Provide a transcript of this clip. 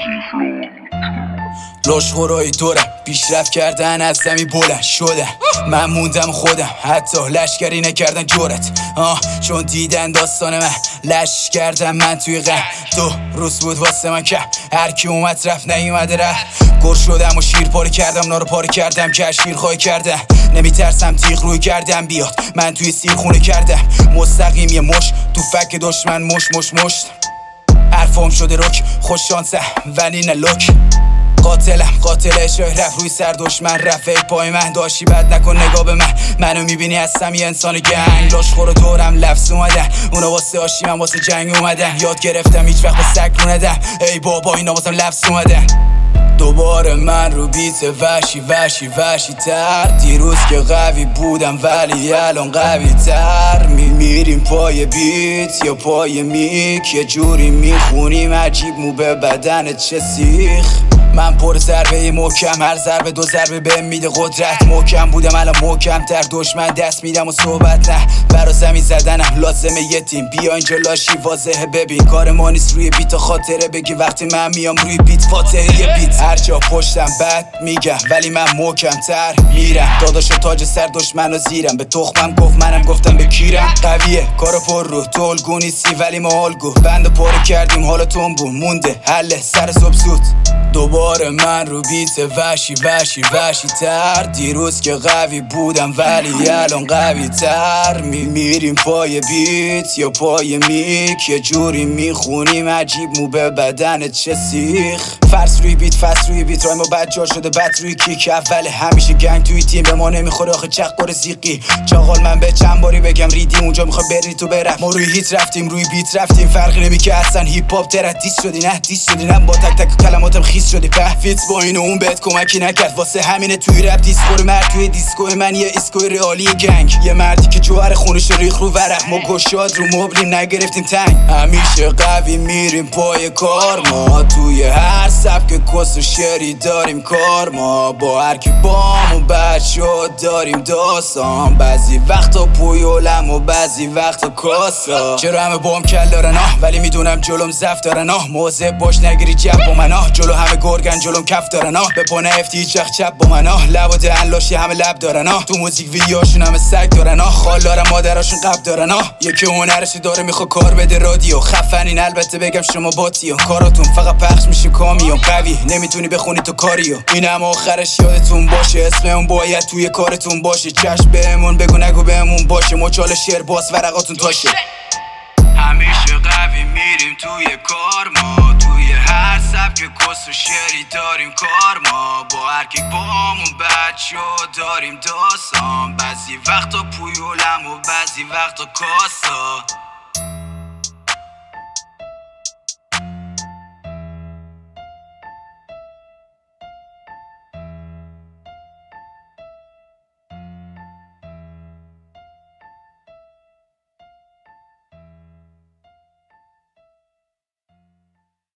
لاشخورای دورم پیشرفت کردن از زمین بلند شدن، من موندم خودم حتی لشکری نکردن جورت چون دیدن داستان من لش کردم من توی غم. 2 روز بود واسه من کم، هر کی اومد رفت نیومده رفت. گر شدم و شیر پاره کردم، نارو پاره کردم که شیر خواهی کردم. نمیترسم تیغ روی کردم بیاد، من توی سیر خونه کردم. مستقیم یه مش تو فک دشمن مش حرفام شده رک، خوش شانسه ولی نه لک. قاتل شای رفت روی سر دشمن رفت پای من. داشتی بد نکن نگاه به منو میبینی هستم یه انسان گنگ. لاشخور دورم لفظ اومدن، اونا واسه آشی من واسه جنگ اومدن. یاد گرفتم هیچ وقت به سگ رو ندم، ای بابا اینا واسم لفظ اومدن. دوباره من رو بیت وحشی تر. دیروز که قوی بودم ولی الان قوی تر. میریم پای بیت یا پای میک، یه جوری میخونیم عجیب مو به بدنت چه سیخ. من پر ضربه محکم، هر ضربه 2 ضربه بهم میده قدرت. محکم بودم الان محکم تر، دشمن دست میدم و صحبت نه. برا زمین زدنم لازمه یه تیم، بیا اینجا لاشی واضحه ببین. کار ما نیست روی بیت خاطره بگی، وقتی من میام روی بیت فاتحه یه بیت. هر جا پشتم بد میگم ولی من محکم تر میرم. داداش و تاج سر دشمنو زیرم، به تخمم گفت منم گفتم به کیرم. قویه کارو پر رو تو الگو نیستی ولی ما الگو. بند پاره کردیم حالتون بون مونده حله سر صبح زود. دوباره من رو بیت وحشی تر. دیروز که قوی بودم ولی الان قوی تر. میریم پای بیت یا پای میک، یه جوری میخونیم عجیب مو به بدنت چه سیخ. فرس روی بیت رای ما بد جا شده بد روی کیک. اول همیشه گنگ توی تیم، به ما نمیخوره آخه چق زیقی. چاقال من به چند باری بگم ریدی اونجا میخوای بری تو برفت. ما روی هیت رفتیم روی بیت رفتیم، فرقی نمی که اصلا هیپ هاپ ترت دیس شدی نه با تک کلماتم خیس شدی. فیت با اینو اون بهت کمکی نکرد، واسه همینه توی رپ دیسکور مرد توی دیسکو من یه اسکوی رئالی گنگ. یه مردی که جوهر خونش ریخ رو ورق، ما گشاد رو مبلیم نگرفتیم تنگ. همیشه قوی میریم پای کار، ما توی هر سبک کس و شعری داریم کار. ما با هر کی بام و بچه داریم داستان، بعضی وقتا پویولم و بعضی وقتا کاسا. چرا همه بام کل دارن ولی میدونم جلوم زفت دارن موضع باش نگیری جب با من جلو همه گرگن جلوم کف دارن به پا نفتی هیچ وقت چپ با من لب و دهن لاشی همه لب دارن تو موزیک ویدیوهاشون همه سگ دارن خال دارن مادراشون قب دارن یکی هنرشی داره میخوا کار بده رادیو خفنین. البته بگم شما باتیو کاراتون فقط پخش میشه کامیون، قوی نمیتونی بخونی تو کاریو. اینم آخرش یادتون باشه، اسم اون باید توی کارتون باشه. چشم بهمون بگو نگو بهمون باشه، مچال شعر باز ورقاتون تاشه. همیشه قوی میریم توی کار، ما توی هر سبک کس و شعری داریم کار. ما با هر کی بامون بچه داریم داستان، بعضی وقتا پویولم و بعضی وقتا کاسا.